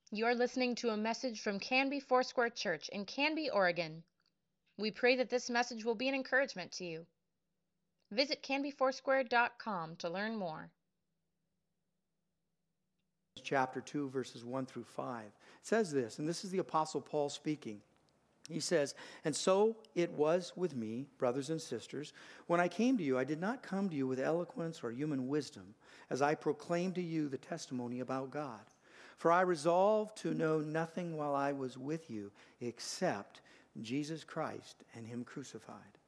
You're listening to a message from Canby Foursquare Church in Canby, Oregon. We pray that this message will be an encouragement to you. Visit canbyfoursquare.com to learn more. Chapter 2, verses 1 through 5. It says this, and this is the Apostle Paul speaking. He says, "And so it was with me, brothers and sisters, when I came to you, I did not come to you with eloquence or human wisdom, as I proclaimed to you the testimony about God. For I resolved to know nothing while I was with you, except Jesus Christ and Him crucified.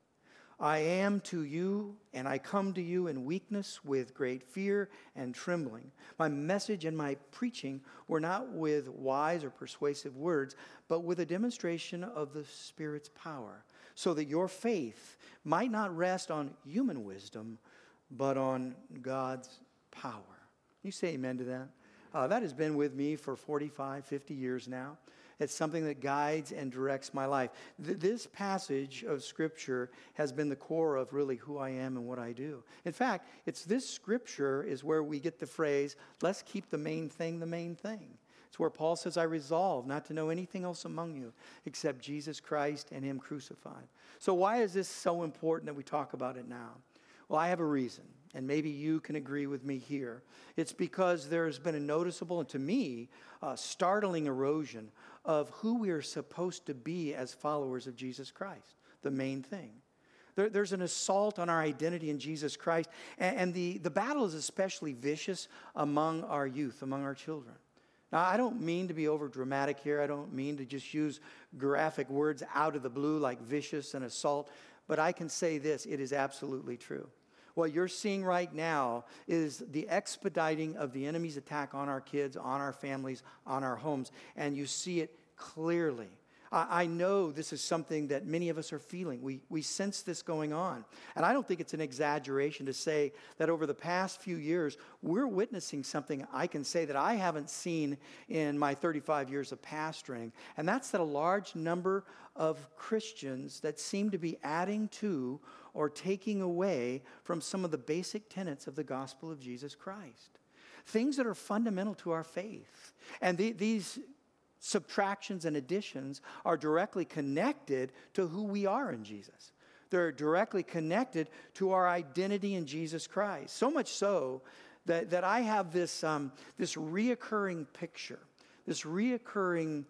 I am to you, and I come to you in weakness with great fear and trembling. My message and my preaching were not with wise or persuasive words, but with a demonstration of the Spirit's power, so that your faith might not rest on human wisdom, but on God's power." You say amen to that? That has been with me for 45, 50 years now. It's something that guides and directs my life. This passage of Scripture has been the core of really who I am and what I do. In fact, it's this Scripture is where we get the phrase, let's keep the main thing the main thing. It's where Paul says, I resolve not to know anything else among you except Jesus Christ and Him crucified. So why is this so important that we talk about it now? Well, I have a reason, and maybe you can agree with me here. It's because there's been a noticeable, and to me, startling erosion of who we are supposed to be as followers of Jesus Christ, the main thing. There's an assault on our identity in Jesus Christ, and the battle is especially vicious among our youth, among our children. Now, I don't mean to be over dramatic here. I don't mean to just use graphic words out of the blue like vicious and assault, but I can say this, it is absolutely true. What you're seeing right now is the expediting of the enemy's attack on our kids, on our families, on our homes, and you see it clearly. I know this is something that many of us are feeling. We sense this going on. And I don't think it's an exaggeration to say that over the past few years, we're witnessing something I can say that I haven't seen in my 35 years of pastoring. And that's that a large number of Christians that seem to be adding to or taking away from some of the basic tenets of the gospel of Jesus Christ. Things that are fundamental to our faith. And these subtractions and additions are directly connected to who we are in Jesus. They're directly connected to our identity in Jesus Christ. So much so that I have this reoccurring picture, this reoccurring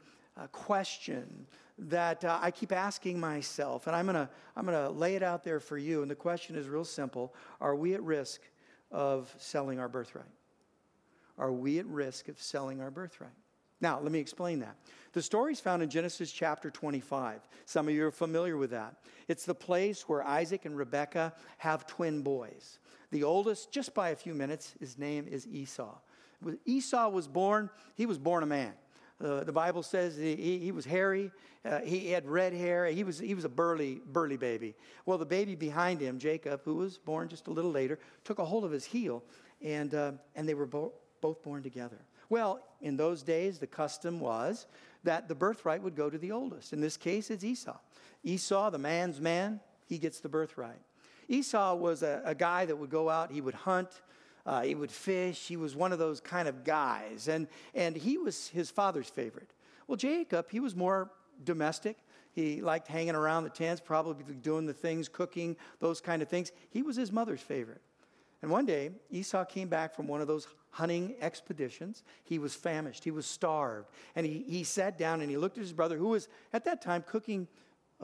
question that I keep asking myself, and I'm gonna lay it out there for you. And the question is real simple: are we at risk of selling our birthright? Are we at risk of selling our birthright? Now, let me explain that. The story is found in Genesis chapter 25. Some of you are familiar with that. It's the place where Isaac and Rebekah have twin boys. The oldest, just by a few minutes, his name is Esau. When Esau was born, he was born a man. The Bible says he was hairy. He had red hair. He was a burly baby. Well, the baby behind him, Jacob, who was born just a little later, took a hold of his heel, and they were both born together. Well, in those days, the custom was that the birthright would go to the oldest. In this case, it's Esau. Esau, the man's man, he gets the birthright. Esau was a guy that would go out, he would hunt, he would fish. He was one of those kind of guys, and he was his father's favorite. Well, Jacob, he was more domestic. He liked hanging around the tents, probably doing the things, cooking, those kind of things. He was his mother's favorite. And one day, Esau came back from one of those hunting expeditions. He was famished. He was starved. And he sat down and he looked at his brother, who was at that time cooking a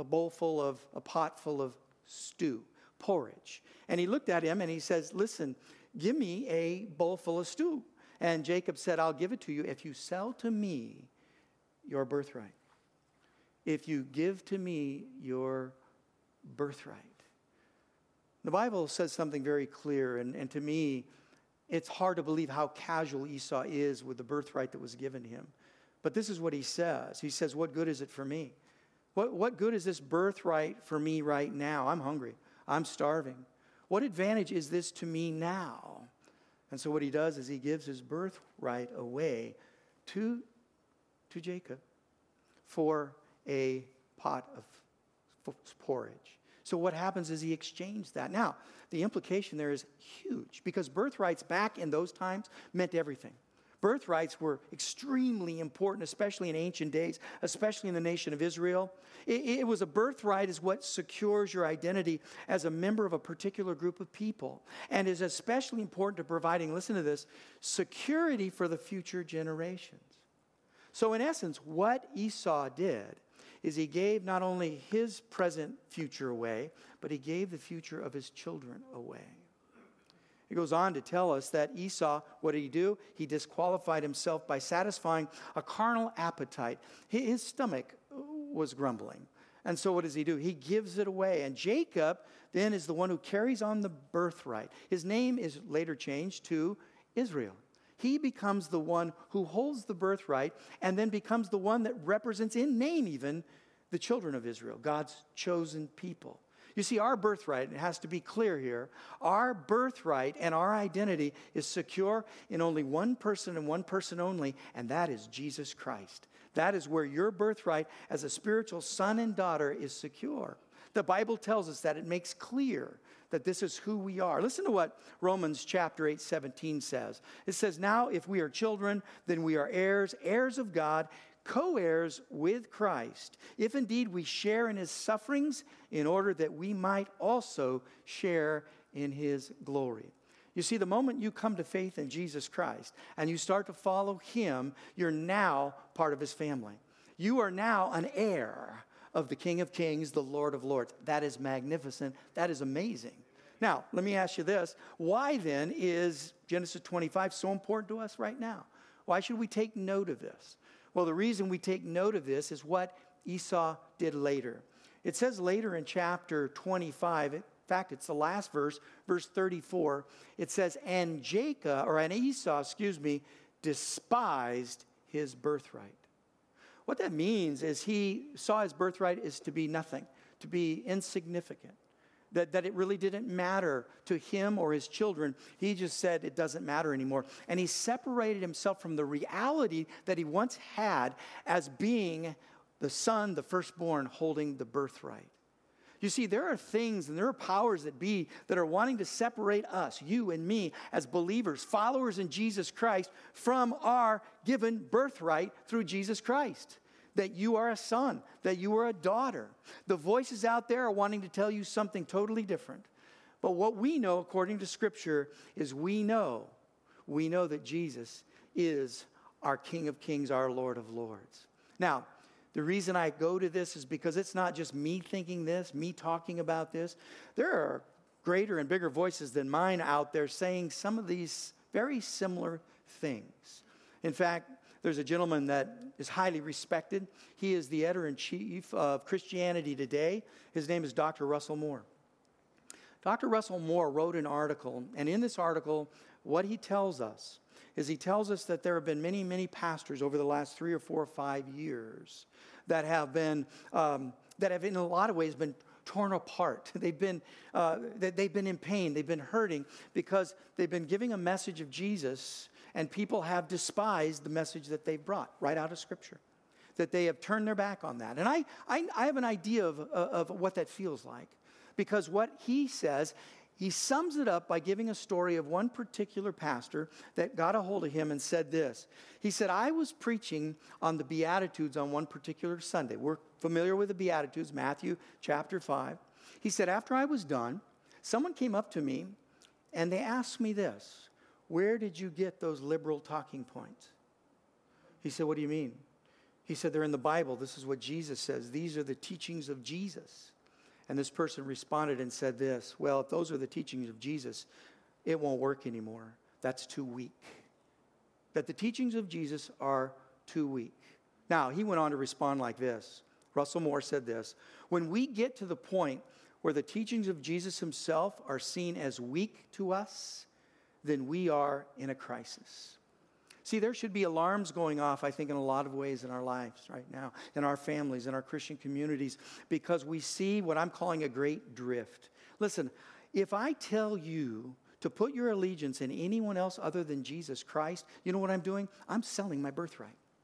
pot full of stew, porridge. And he looked at him and he says, "Listen, give me a bowl full of stew." And Jacob said, "I'll give it to you if you sell to me your birthright. If you give to me your birthright." The Bible says something very clear, and to me, it's hard to believe how casual Esau is with the birthright that was given him. But this is what he says. He says, "What good is it for me? What good is this birthright for me right now? I'm hungry. I'm starving. What advantage is this to me now?" And so what he does is he gives his birthright away to Jacob for a pot of porridge. So what happens is he exchanged that. Now, the implication there is huge, because birthrights back in those times meant everything. Birthrights were extremely important, especially in ancient days, especially in the nation of Israel. It was a birthright is what secures your identity as a member of a particular group of people, and is especially important to providing, listen to this, security for the future generations. So in essence, what Esau did is he gave not only his present future away, but he gave the future of his children away. He goes on to tell us that Esau, what did he do? He disqualified himself by satisfying a carnal appetite. His stomach was grumbling. And so what does he do? He gives it away. And Jacob then is the one who carries on the birthright. His name is later changed to Israel. He becomes the one who holds the birthright and then becomes the one that represents in name even the children of Israel, God's chosen people. You see, our birthright, it has to be clear here, our birthright and our identity is secure in only one person and one person only, and that is Jesus Christ. That is where your birthright as a spiritual son and daughter is secure. The Bible tells us that. It makes clear that this is who we are. Listen to what Romans chapter 8:17 says. It says, now if we are children, then we are heirs, heirs of God, co-heirs with Christ, if indeed we share in his sufferings, in order that we might also share in his glory. You see, the moment you come to faith in Jesus Christ and you start to follow him, you're now part of his family. You are now an heir of the King of Kings, the Lord of Lords. That is magnificent. That is amazing. Now, let me ask you this. Why then is Genesis 25 so important to us right now? Why should we take note of this? Well, the reason we take note of this is what Esau did later. It says later in chapter 25, in fact, it's the last verse, verse 34. It says, and Esau, despised his birthright. What that means is he saw his birthright as to be nothing, to be insignificant, that it really didn't matter to him or his children. He just said it doesn't matter anymore. And he separated himself from the reality that he once had as being the son, the firstborn, holding the birthright. You see, there are things and there are powers that be that are wanting to separate us, you and me, as believers, followers in Jesus Christ, from our given birthright through Jesus Christ. That you are a son, that you are a daughter. The voices out there are wanting to tell you something totally different. But what we know, according to Scripture, is we know that Jesus is our King of Kings, our Lord of Lords. Now, the reason I go to this is because it's not just me thinking this, me talking about this. There are greater and bigger voices than mine out there saying some of these very similar things. In fact, there's a gentleman that is highly respected. He is the editor-in-chief of Christianity Today. His name is Dr. Russell Moore. Dr. Russell Moore wrote an article, and in this article, what he tells us is he tells us that there have been many, many pastors over the last 3 or 4 or 5 years that have in a lot of ways been torn apart. They've been in pain. They've been hurting because they've been giving a message of Jesus, and people have despised the message that they've brought right out of Scripture, that they have turned their back on that. And I have an idea of what that feels like, because what he says, he sums it up by giving a story of one particular pastor that got a hold of him and said this. He said, I was preaching on the Beatitudes on one particular Sunday. We're familiar with the Beatitudes, Matthew chapter 5. He said, after I was done, someone came up to me and they asked me this, where did you get those liberal talking points? He said, what do you mean? He said, they're in the Bible. This is what Jesus says. These are the teachings of Jesus. And this person responded and said this, well, if those are the teachings of Jesus, it won't work anymore. That's too weak. That the teachings of Jesus are too weak. Now, he went on to respond like this. Russell Moore said this, when we get to the point where the teachings of Jesus himself are seen as weak to us, then we are in a crisis. See, there should be alarms going off, I think, in a lot of ways in our lives right now, in our families, in our Christian communities, because we see what I'm calling a great drift. Listen, if I tell you to put your allegiance in anyone else other than Jesus Christ, you know what I'm doing? I'm selling my birthright.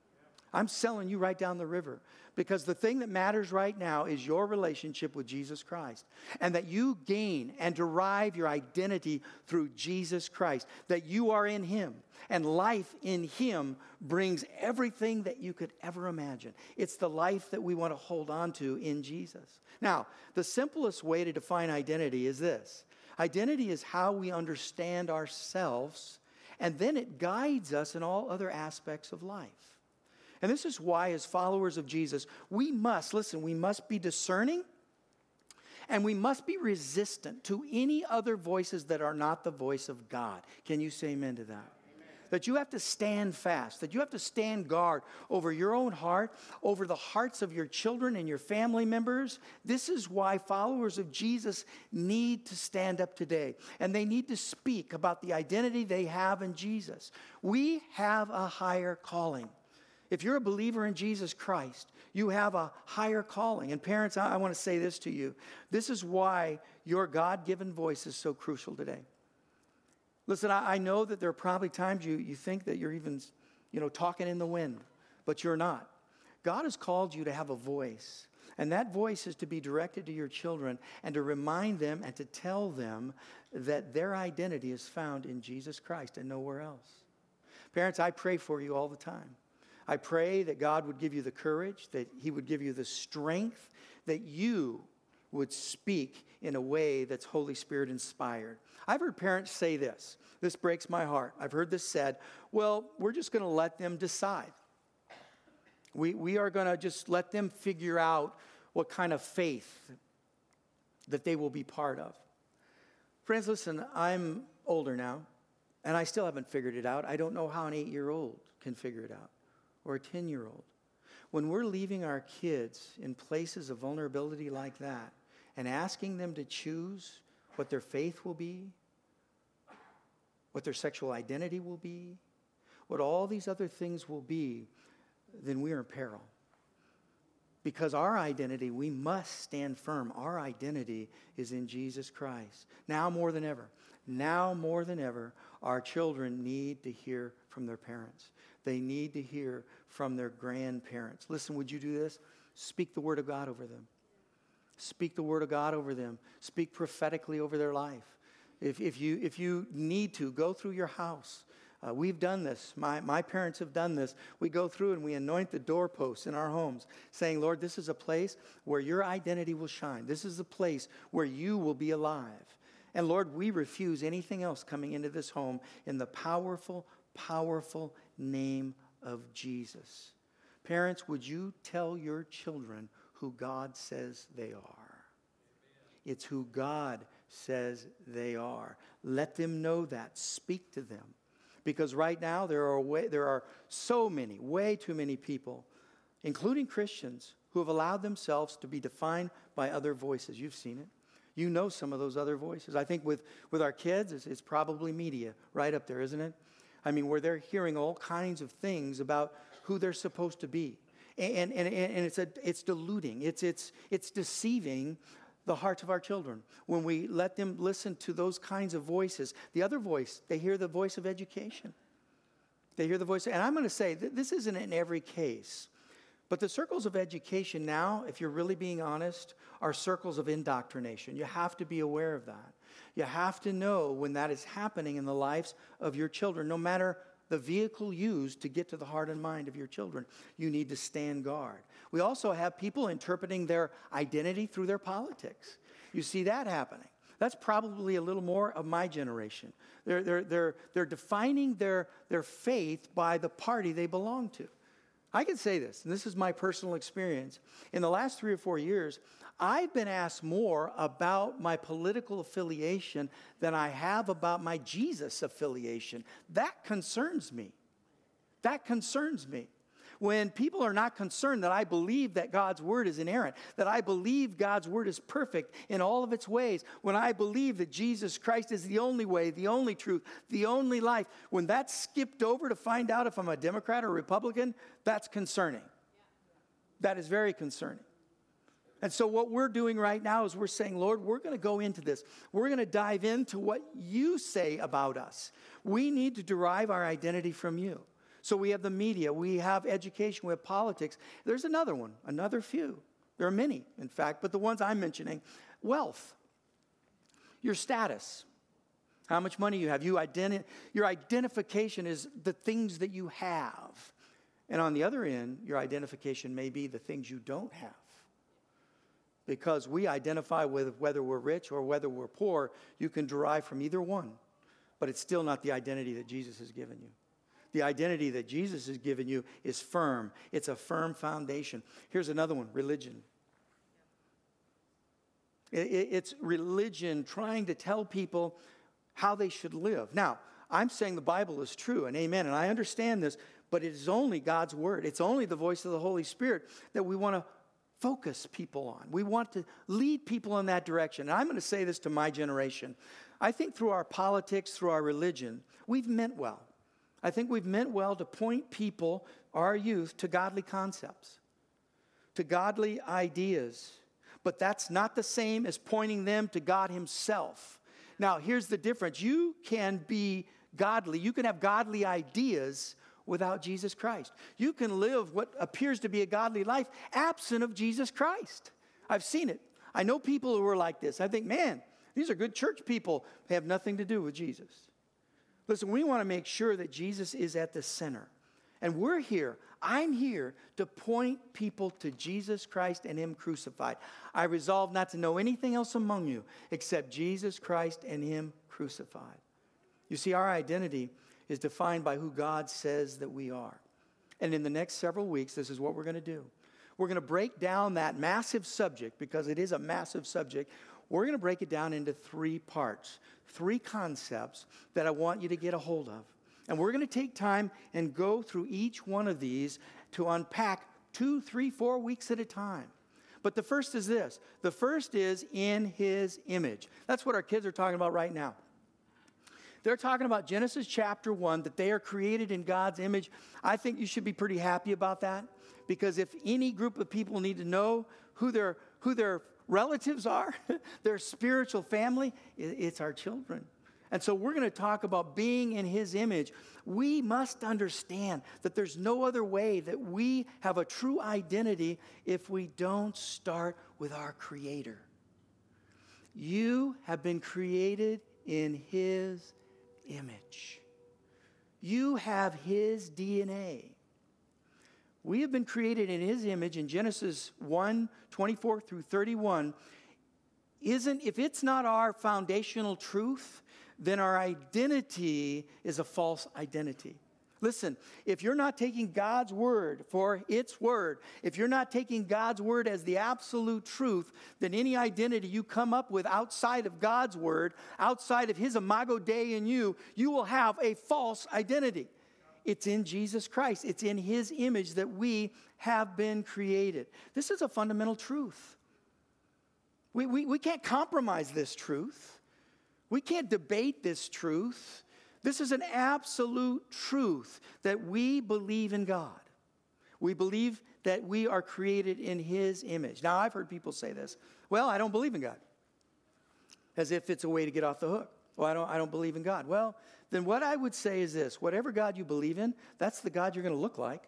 I'm selling you right down the river, because the thing that matters right now is your relationship with Jesus Christ, and that you gain and derive your identity through Jesus Christ, that you are in him, and life in him brings everything that you could ever imagine. It's the life that we want to hold on to in Jesus. Now, the simplest way to define identity is this. Identity is how we understand ourselves, and then it guides us in all other aspects of life. And this is why, as followers of Jesus, we must be discerning, and we must be resistant to any other voices that are not the voice of God. Can you say amen to that? Amen. That you have to stand fast, that you have to stand guard over your own heart, over the hearts of your children and your family members. This is why followers of Jesus need to stand up today, and they need to speak about the identity they have in Jesus. We have a higher calling. If you're a believer in Jesus Christ, you have a higher calling. And parents, I want to say this to you. This is why your God-given voice is so crucial today. Listen, I know that there are probably times you think that you're even, talking in the wind, but you're not. God has called you to have a voice. And that voice is to be directed to your children and to remind them and to tell them that their identity is found in Jesus Christ and nowhere else. Parents, I pray for you all the time. I pray that God would give you the courage, that he would give you the strength, that you would speak in a way that's Holy Spirit inspired. I've heard parents say this. This breaks my heart. I've heard this said, well, we're just going to let them decide. We are going to just let them figure out what kind of faith that they will be part of. Friends, listen, I'm older now, and I still haven't figured it out. I don't know how an 8-year-old can figure it out, or a 10-year-old. When we're leaving our kids in places of vulnerability like that and asking them to choose what their faith will be, what their sexual identity will be, what all these other things will be, then we are in peril. Because our identity, we must stand firm. Our identity is in Jesus Christ. Now more than ever, our children need to hear from their parents. They need to hear from their grandparents. Listen, would you do this? Speak the word of God over them. Speak the word of God over them. Speak prophetically over their life. If you need to, go through your house. We've done this. My parents have done this. We go through and we anoint the doorposts in our homes, saying, Lord, this is a place where your identity will shine. This is a place where you will be alive. And Lord, we refuse anything else coming into this home in the powerful, powerful name of Jesus. Parents, would you tell your children who God says they are? It's who God says they are. Let them know that. Speak to them. Because right now there are so many, way too many people, including Christians, who have allowed themselves to be defined by other voices. You've seen it. You know some of those other voices. I think with our kids, it's probably media right up there, isn't it? I mean, where they're hearing all kinds of things about who they're supposed to be. And it's diluting. It's deceiving the hearts of our children when we let them listen to those kinds of voices. The other voice, they hear the voice of education. They hear the voice, and I'm going to say this isn't in every case, but the circles of education now, if you're really being honest, are circles of indoctrination. You have to be aware of that. You have to know when that is happening in the lives of your children, no matter the vehicle used to get to the heart and mind of your children. You need to stand guard. We also have people interpreting their identity through their politics. You see that happening. That's probably a little more of my generation. They're defining their faith by the party they belong to. I can say this, and this is my personal experience. In the last 3 or 4 years, I've been asked more about my political affiliation than I have about my Jesus affiliation. That concerns me. That concerns me. When people are not concerned that I believe that God's word is inerrant, that I believe God's word is perfect in all of its ways, when I believe that Jesus Christ is the only way, the only truth, the only life, when that's skipped over to find out if I'm a Democrat or Republican, that's concerning. That is very concerning. And so what we're doing right now is we're saying, Lord, we're going to go into this. We're going to dive into what you say about us. We need to derive our identity from you. So we have the media, we have education, we have politics. There's another one, another few. There are many, in fact, but the ones I'm mentioning, wealth, your status, how much money you have. Your identification is the things that you have. And on the other end, your identification may be the things you don't have. Because we identify with whether we're rich or whether we're poor, you can derive from either one. But it's still not the identity that Jesus has given you. The identity that Jesus has given you is firm. It's a firm foundation. Here's another one, religion. It's religion trying to tell people how they should live. Now, I'm saying the Bible is true, and amen, and I understand this, but it is only God's word. It's only the voice of the Holy Spirit that we want to focus people on. We want to lead people in that direction. And I'm going to say this to my generation. I think through our politics, through our religion, we've meant well. I think we've meant well to point people, our youth, to godly concepts, to godly ideas. But that's not the same as pointing them to God himself. Now, here's the difference. You can be godly. You can have godly ideas without Jesus Christ. You can live what appears to be a godly life absent of Jesus Christ. I've seen it. I know people who are like this. I think, man, these are good church people. They have nothing to do with Jesus. Listen, we want to make sure that Jesus is at the center. And we're here. I'm here to point people to Jesus Christ and him crucified. I resolve not to know anything else among you except Jesus Christ and him crucified. You see, our identity is defined by who God says that we are. And in the next several weeks, this is what we're going to do. We're going to break down that massive subject, because it is a massive subject. We're going to break it down into 3 parts, 3 concepts that I want you to get a hold of. And we're going to take time and go through each one of these to unpack 2, 3, 4 weeks at a time. But the first is this. The first is in his image. That's what our kids are talking about right now. They're talking about Genesis chapter 1, that they are created in God's image. I think you should be pretty happy about that, because if any group of people need to know who their relatives are, their spiritual family, it's our children. And so we're going to talk about being in his image. We must understand that there's no other way that we have a true identity if we don't start with our Creator. You have been created in his image. You have his DNA. We have been created in his image in Genesis 1, 24 through 31. If it's not our foundational truth, then our identity is a false identity. Listen, if you're not taking God's word for its word, if you're not taking God's word as the absolute truth, then any identity you come up with outside of God's word, outside of his imago Dei in you, you will have a false identity. It's in Jesus Christ. It's in his image that we have been created. This is a fundamental truth. We can't compromise this truth. We can't debate this truth. This is an absolute truth that we believe in God. We believe that we are created in his image. Now, I've heard people say this. Well, I don't believe in God. As if it's a way to get off the hook. Well, I don't believe in God. Well, then what I would say is this. Whatever God you believe in, that's the God you're going to look like.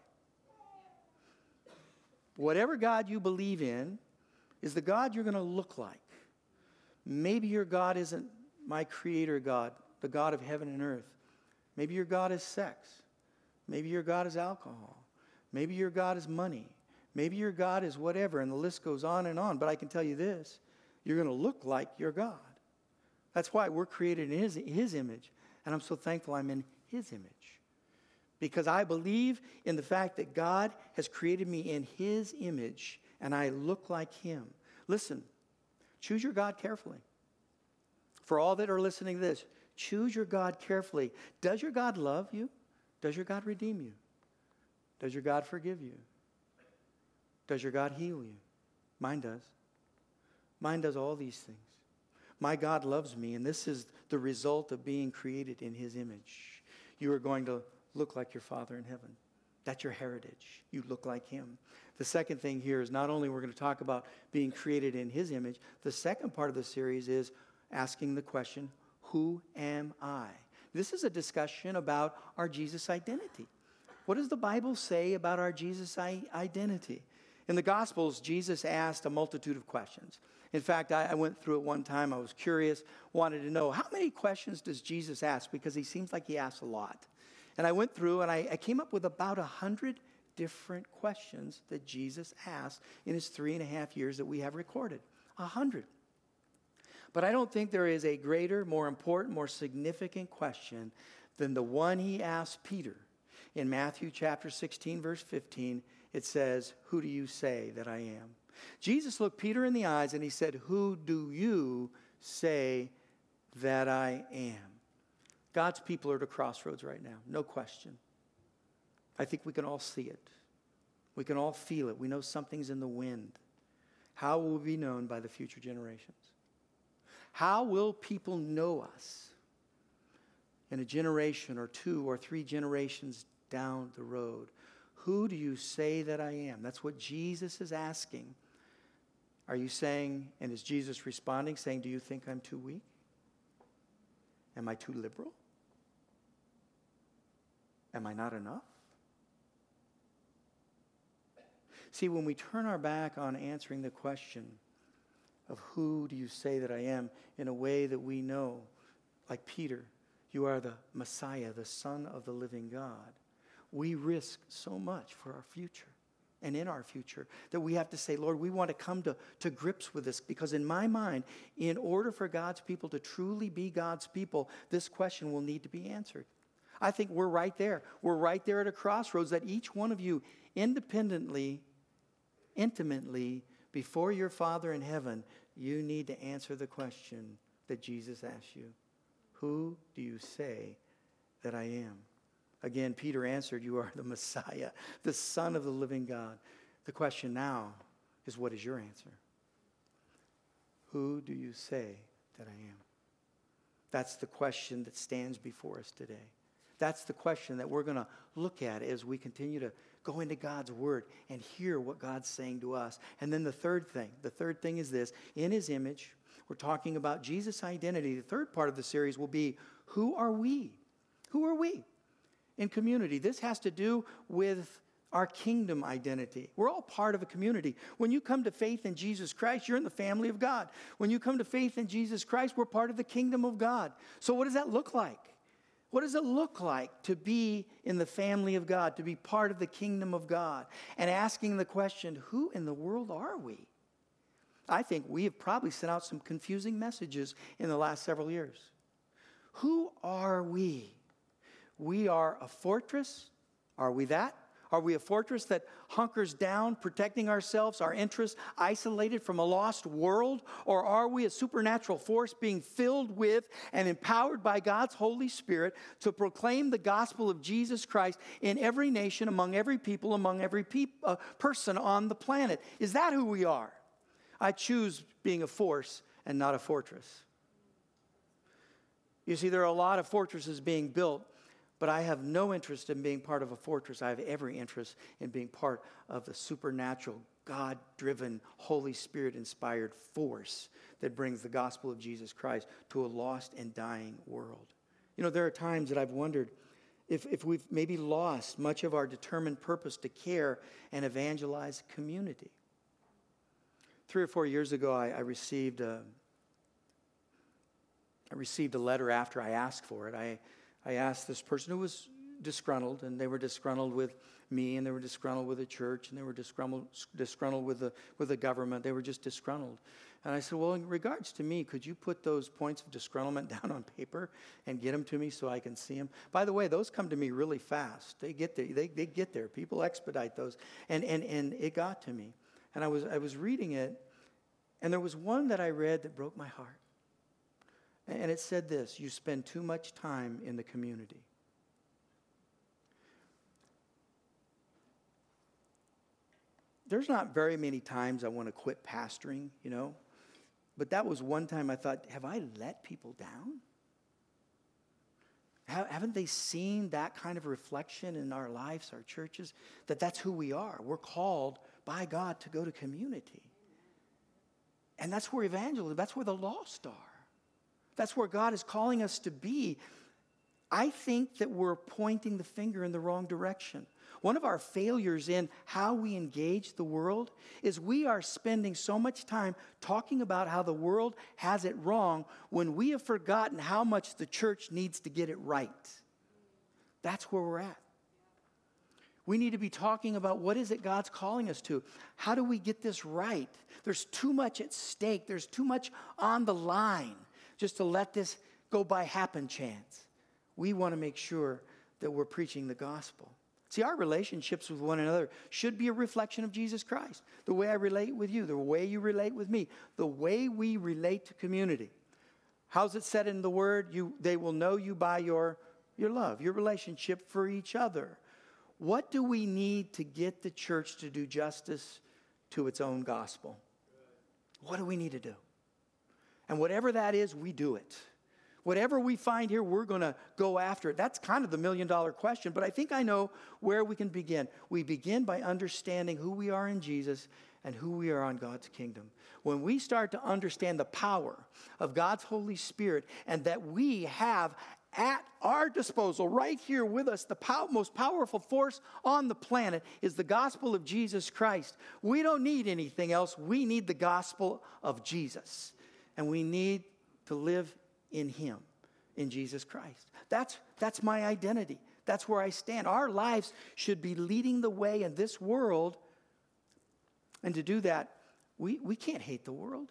Whatever God you believe in is the God you're going to look like. Maybe your God isn't my creator God, the God of heaven and earth. Maybe your God is sex. Maybe your God is alcohol. Maybe your God is money. Maybe your God is whatever, and the list goes on and on. But I can tell you this, you're going to look like your God. That's why we're created in his image, and I'm so thankful I'm in his image. Because I believe in the fact that God has created me in his image, and I look like him. Listen, choose your God carefully. For all that are listening to this, choose your God carefully. Does your God love you? Does your God redeem you? Does your God forgive you? Does your God heal you? Mine does. Mine does all these things. My God loves me, and this is the result of being created in his image. You are going to look like your Father in heaven. That's your heritage. You look like him. The second thing here is not only we're going to talk about being created in his image, the second part of the series is asking the question, who am I? This is a discussion about our Jesus identity. What does the Bible say about our Jesus identity? In the Gospels, Jesus asked a multitude of questions. In fact, I went through it one time. I was curious, wanted to know, how many questions does Jesus ask? Because he seems like he asks a lot. And I went through and I came up with about 100 different questions that Jesus asked in his 3.5 years that we have recorded. 100. But I don't think there is a greater, more important, more significant question than the one he asked Peter. In Matthew chapter 16, verse 15, it says, "Who do you say that I am?" Jesus looked Peter in the eyes and he said, "Who do you say that I am?" God's people are at a crossroads right now, no question. I think we can all see it. We can all feel it. We know something's in the wind. How will we be known by the future generations? How will people know us in a generation or 2 or 3 generations down the road? Who do you say that I am? That's what Jesus is asking. Are you saying, and is Jesus responding, saying, do you think I'm too weak? Am I too liberal? Am I not enough? See, when we turn our back on answering the question of who do you say that I am in a way that we know, like Peter, you are the Messiah, the Son of the living God, we risk so much for our future and in our future that we have to say, Lord, we want to come to grips with this, because in my mind, in order for God's people to truly be God's people, this question will need to be answered. I think we're right there. We're right there at a crossroads that each one of you independently, intimately, before your Father in heaven, you need to answer the question that Jesus asked you. Who do you say that I am? Again, Peter answered, you are the Messiah, the Son of the living God. The question now is, what is your answer? Who do you say that I am? That's the question that stands before us today. That's the question that we're going to look at as we continue to go into God's word and hear what God's saying to us. And then the third thing is this: in his image, we're talking about Jesus' identity. The third part of the series will be, who are we? Who are we in community? This has to do with our kingdom identity. We're all part of a community. When you come to faith in Jesus Christ, you're in the family of God. When you come to faith in Jesus Christ, we're part of the kingdom of God. So what does that look like? What does it look like to be in the family of God, to be part of the kingdom of God? And asking the question, who in the world are we? I think we have probably sent out some confusing messages in the last several years. Who are we? We are a fortress. Are we that? Are we a fortress that hunkers down, protecting ourselves, our interests, isolated from a lost world? Or are we a supernatural force being filled with and empowered by God's Holy Spirit to proclaim the gospel of Jesus Christ in every nation, among every people, among every person on the planet? Is that who we are? I choose being a force and not a fortress. You see, there are a lot of fortresses being built, but I have no interest in being part of a fortress. I have every interest in being part of the supernatural, God-driven, Holy Spirit-inspired force that brings the gospel of Jesus Christ to a lost and dying world. You know, there are times that I've wondered if we've maybe lost much of our determined purpose to care and evangelize community. 3 or 4 years ago, I received a letter after I asked for it. I asked this person who was disgruntled, and they were disgruntled with me, and they were disgruntled with the church, and they were disgruntled with the government. They were just disgruntled. And I said, well, in regards to me, could you put those points of disgruntlement down on paper and get them to me so I can see them? By the way, those come to me really fast. They get there. They get there. People expedite those. And it got to me. And I was reading it, and there was one that I read that broke my heart. And it said this: you spend too much time in the community. There's not very many times I want to quit pastoring, you know. But that was one time I thought, have I let people down? Haven't they seen that kind of reflection in our lives, our churches? That's who we are. We're called by God to go to community. And that's where evangelism, that's where the lost are. That's where God is calling us to be. I think that we're pointing the finger in the wrong direction. One of our failures in how we engage the world is we are spending so much time talking about how the world has it wrong when we have forgotten how much the church needs to get it right. That's where we're at. We need to be talking about what is it God's calling us to? How do we get this right? There's too much at stake. There's too much on the line just to let this go by happen chance. We want to make sure that we're preaching the gospel. See, our relationships with one another should be a reflection of Jesus Christ. The way I relate with you, the way you relate with me, the way we relate to community. How's it said in the Word? They will know you by your love, your relationship for each other. What do we need to get the church to do justice to its own gospel? What do we need to do? And whatever that is, we do it. Whatever we find here, we're going to go after it. That's kind of the million-dollar question, but I think I know where we can begin. We begin by understanding who we are in Jesus and who we are on God's kingdom. When we start to understand the power of God's Holy Spirit and that we have at our disposal, right here with us, the most powerful force on the planet is the gospel of Jesus Christ. We don't need anything else. We need the gospel of Jesus. And we need to live in Him, in Jesus Christ. That's my identity. That's where I stand. Our lives should be leading the way in this world. And to do that, we can't hate the world.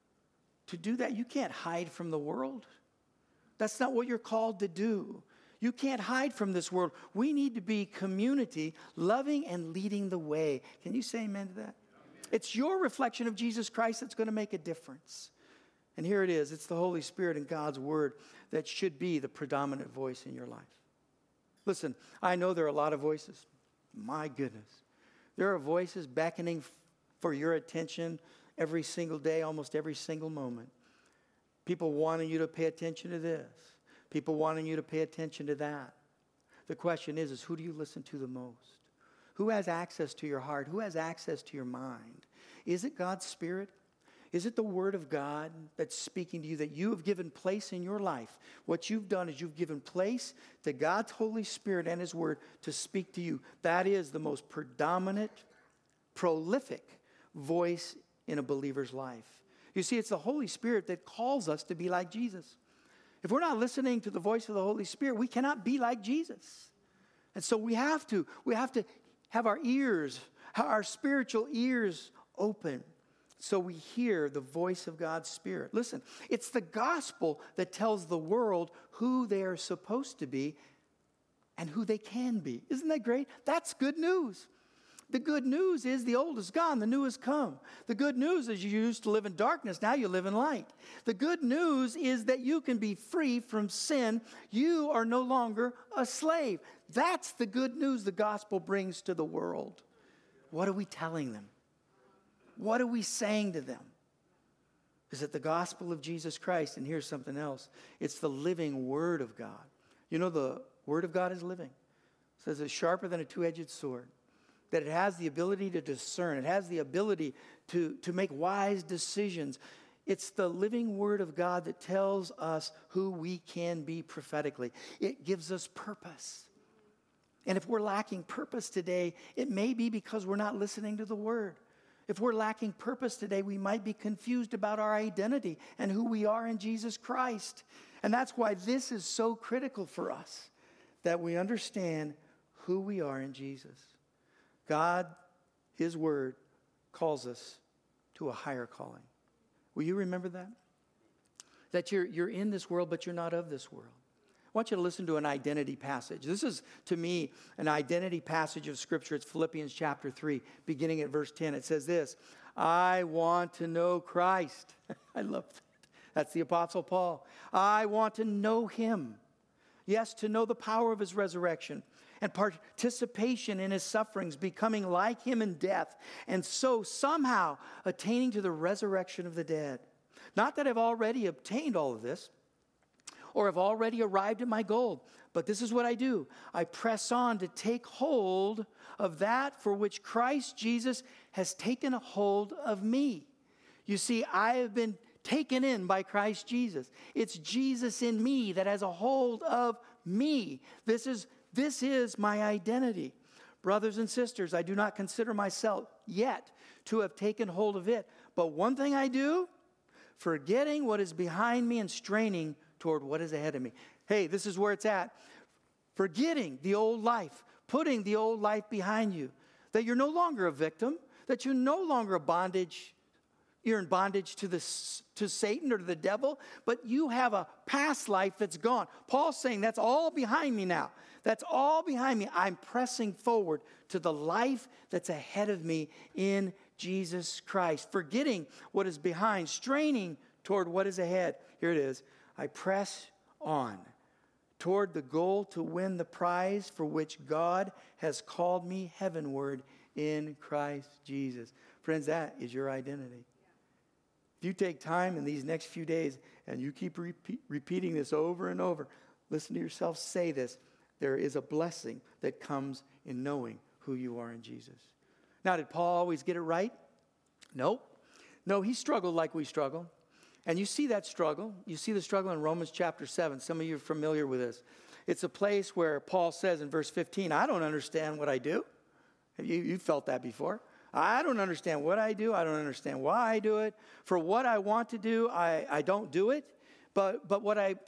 To do that, you can't hide from the world. That's not what you're called to do. You can't hide from this world. We need to be community, loving and leading the way. Can you say amen to that? Amen. It's your reflection of Jesus Christ that's going to make a difference. And here it is. It's the Holy Spirit and God's Word that should be the predominant voice in your life. Listen, I know there are a lot of voices. My goodness. There are voices beckoning for your attention every single day, almost every single moment. People wanting you to pay attention to this. People wanting you to pay attention to that. The question is who do you listen to the most? Who has access to your heart? Who has access to your mind? Is it God's Spirit? Is it the Word of God that's speaking to you, that you have given place in your life? What you've done is you've given place to God's Holy Spirit and His Word to speak to you. That is the most predominant, prolific voice in a believer's life. You see, it's the Holy Spirit that calls us to be like Jesus. If we're not listening to the voice of the Holy Spirit, we cannot be like Jesus. And so we have to have our ears, our spiritual ears open, so we hear the voice of God's Spirit. Listen, it's the gospel that tells the world who they are supposed to be and who they can be. Isn't that great? That's good news. The good news is the old is gone, the new has come. The good news is you used to live in darkness, now you live in light. The good news is that you can be free from sin. You are no longer a slave. That's the good news the gospel brings to the world. What are we telling them? What are we saying to them? Is it the gospel of Jesus Christ? And here's something else. It's the living Word of God. You know, the Word of God is living. It says it's sharper than a two-edged sword. That it has the ability to discern. It has the ability to make wise decisions. It's the living Word of God that tells us who we can be prophetically. It gives us purpose. And if we're lacking purpose today, it may be because we're not listening to the Word. If we're lacking purpose today, we might be confused about our identity and who we are in Jesus Christ. And that's why this is so critical for us, that we understand who we are in Jesus. God, His Word, calls us to a higher calling. Will you remember that? That you're in this world, but you're not of this world. I want you to listen to an identity passage. This is, to me, an identity passage of Scripture. It's Philippians chapter 3, beginning at verse 10. It says this, I want to know Christ. I love that. That's the Apostle Paul. I want to know Him. Yes, to know the power of His resurrection and participation in His sufferings, becoming like Him in death, and so somehow attaining to the resurrection of the dead. Not that I've already obtained all of this, or have already arrived at my goal. But this is what I do. I press on to take hold of that for which Christ Jesus has taken a hold of me. You see, I have been taken in by Christ Jesus. It's Jesus in me that has a hold of me. This is my identity. Brothers and sisters, I do not consider myself yet to have taken hold of it. But one thing I do, forgetting what is behind me and straining toward what is ahead of me. Hey, this is where it's at. Forgetting the old life, putting the old life behind you. That you're no longer a victim, that you're no longer a bondage. You're in bondage to Satan or to the devil, but you have a past life that's gone. Paul's saying that's all behind me now. That's all behind me. I'm pressing forward to the life that's ahead of me in Jesus Christ. Forgetting what is behind, straining toward what is ahead. Here it is. I press on toward the goal to win the prize for which God has called me heavenward in Christ Jesus. Friends, that is your identity. If you take time in these next few days and you keep repeating this over and over, listen to yourself say this. There is a blessing that comes in knowing who you are in Jesus. Now, did Paul always get it right? Nope. No, he struggled like we struggle. And you see that struggle. You see the struggle in Romans chapter 7. Some of you are familiar with this. It's a place where Paul says in verse 15, I don't understand what I do. Have you felt that before? I don't understand what I do. I don't understand why I do it. For what I want to do, I don't do it. But what I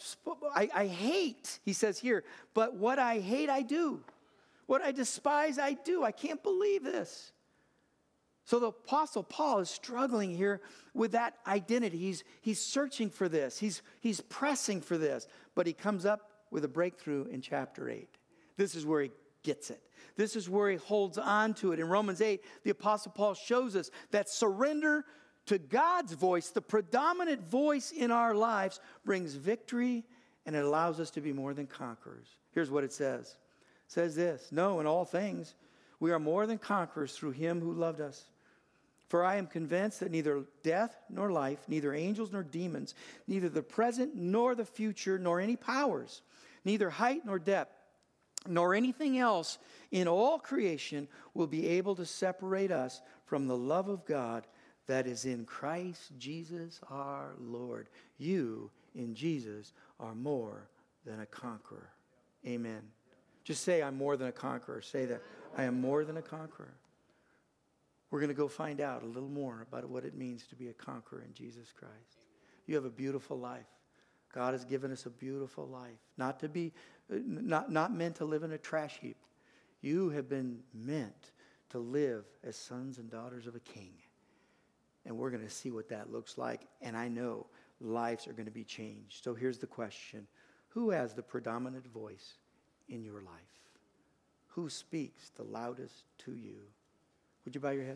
hate, he says here, but what I hate, I do. What I despise, I do. I can't believe this. So the Apostle Paul is struggling here with that identity. He's searching for this. He's pressing for this. But he comes up with a breakthrough in chapter 8. This is where he gets it. This is where he holds on to it. In Romans 8, the Apostle Paul shows us that surrender to God's voice, the predominant voice in our lives, brings victory, and it allows us to be more than conquerors. Here's what it says. It says this, no, in all things, we are more than conquerors through him who loved us. For I am convinced that neither death nor life, neither angels nor demons, neither the present nor the future, nor any powers, neither height nor depth, nor anything else in all creation will be able to separate us from the love of God that is in Christ Jesus our Lord. You in Jesus are more than a conqueror. Amen. Just say, I'm more than a conqueror. Say that. I am more than a conqueror. We're going to go find out a little more about what it means to be a conqueror in Jesus Christ. You have a beautiful life. God has given us a beautiful life. Not meant to live in a trash heap. You have been meant to live as sons and daughters of a king. And we're going to see what that looks like. And I know lives are going to be changed. So here's the question. Who has the predominant voice in your life? Who speaks the loudest to you? Would you bow your head?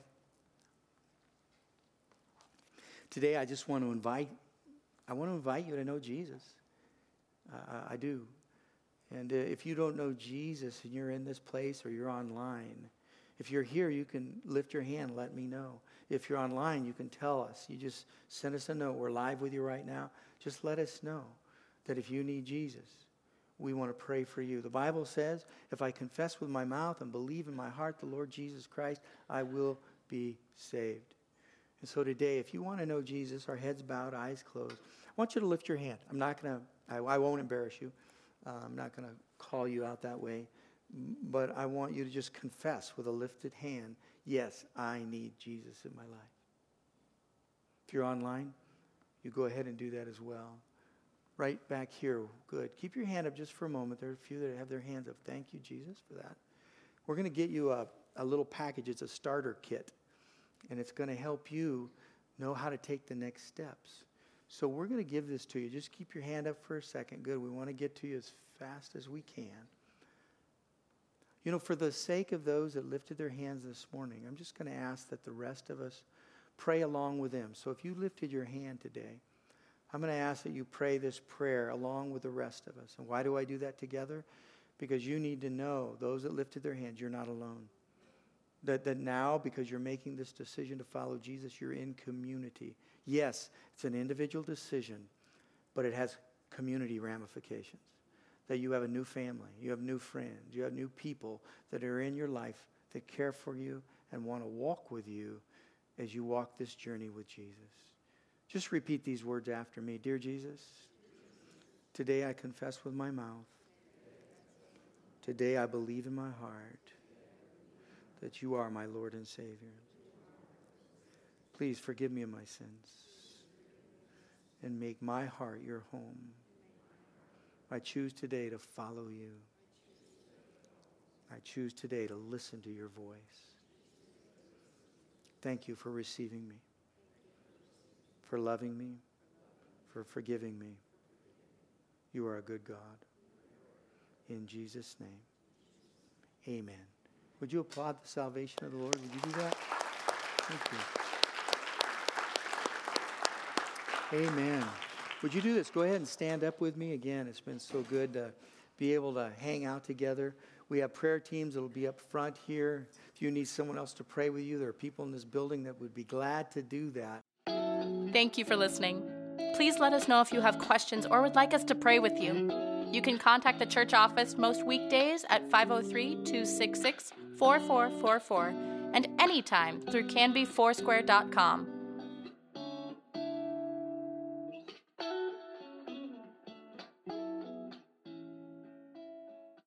Today I just want to invite you to know Jesus. I do. And if you don't know Jesus and you're in this place or you're online, if you're here, you can lift your hand, let me know. If you're online, you can tell us. You just send us a note. We're live with you right now. Just let us know that if you need Jesus, we want to pray for you. The Bible says, if I confess with my mouth and believe in my heart the Lord Jesus Christ, I will be saved. And so today, if you want to know Jesus, our heads bowed, eyes closed, I want you to lift your hand. I won't embarrass you. I'm not going to call you out that way. But I want you to just confess with a lifted hand, yes, I need Jesus in my life. If you're online, you go ahead and do that as well. Right back here, good. Keep your hand up just for a moment. There are a few that have their hands up. Thank you, Jesus, for that. We're going to get you a little package. It's a starter kit, and it's going to help you know how to take the next steps. So we're going to give this to you. Just keep your hand up for a second. Good. We want to get to you as fast as we can. You know, for the sake of those that lifted their hands this morning, I'm just going to ask that the rest of us pray along with them. So if you lifted your hand today, I'm going to ask that you pray this prayer along with the rest of us. And why do I do that together? Because you need to know, those that lifted their hands, you're not alone. That now, because you're making this decision to follow Jesus, you're in community. Yes, it's an individual decision, but it has community ramifications. That you have a new family, you have new friends, you have new people that are in your life that care for you and want to walk with you as you walk this journey with Jesus. Just repeat these words after me. Dear Jesus, today I confess with my mouth. Today I believe in my heart that you are my Lord and Savior. Please forgive me of my sins and make my heart your home. I choose today to follow you. I choose today to listen to your voice. Thank you for receiving me, for loving me, for forgiving me. You are a good God. In Jesus' name, amen. Would you applaud the salvation of the Lord? Would you do that? Thank you. Amen. Would you do this? Go ahead and stand up with me again. It's been so good to be able to hang out together. We have prayer teams that will be up front here. If you need someone else to pray with you, there are people in this building that would be glad to do that. Thank you for listening. Please let us know if you have questions or would like us to pray with you. You can contact the church office most weekdays at 503-266-4444 and anytime through canbyfoursquare.com.